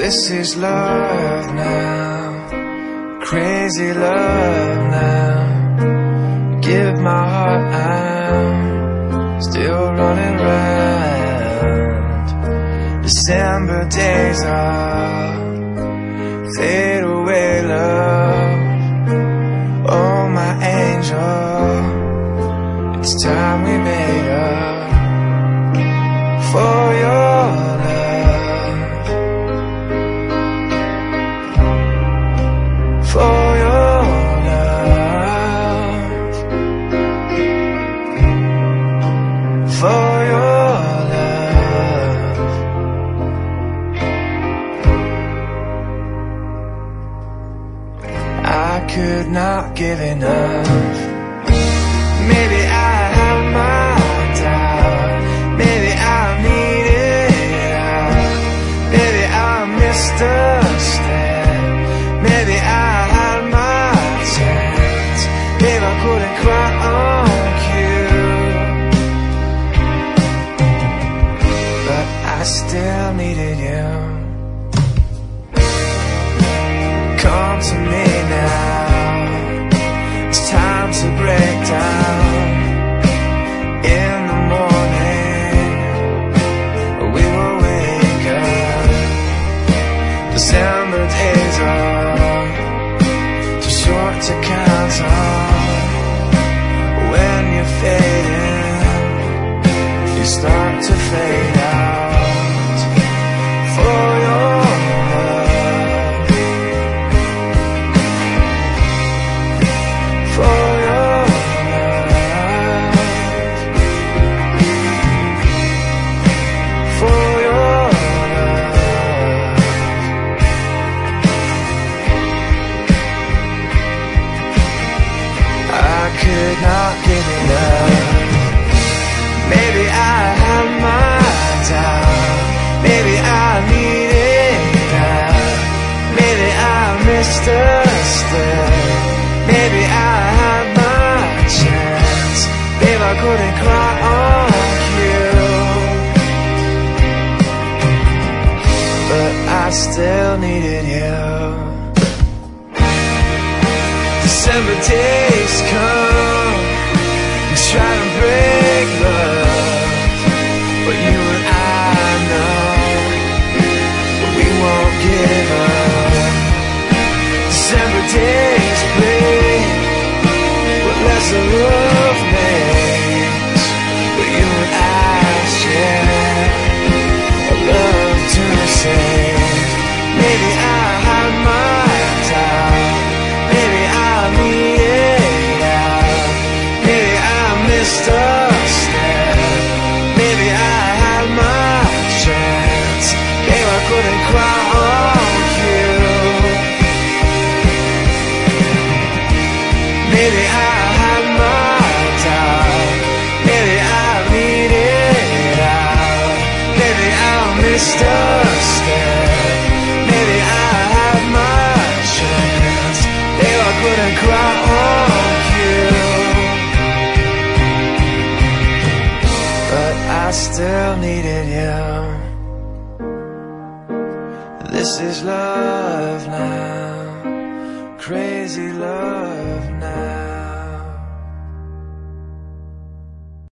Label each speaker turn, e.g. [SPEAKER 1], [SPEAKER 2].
[SPEAKER 1] This is love now, crazy love now. Give my heart, I'm still running round. December days are fade away, love. Oh my angel, it's time we made up for your could not give enough. Maybe I have my doubt. Maybe I need it out. Maybe I misunderstand. Maybe I had my chance. Maybe I couldn't cry on cue, but I still needed you. Come to me now. To break down in the morning, we will wake up. December days are too short to count on. When you're fading, you start to fade out for your could not give enough. Maybe I have my doubt. Maybe I need it out. Maybe I misunderstood. Maybe I had my chance. Maybe I couldn't cry on cue, but I still needed you. December days come and try to break love, but you and I know we won't give up. December days break what less of love makes, but you and I share a love to save. Maybe I had my doubt. Maybe I need it out. Maybe I misunderstand. Maybe I had my chance. Maybe I couldn't cry on cue. Maybe I had my doubt. Maybe I need it out. Maybe I misunderstand. Maybe I had my chance. Maybe I couldn't cry on cue, but I still needed you. This is love now, crazy love now.